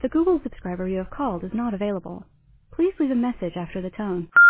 The Google subscriber you have called is not available. Please leave a message after the tone.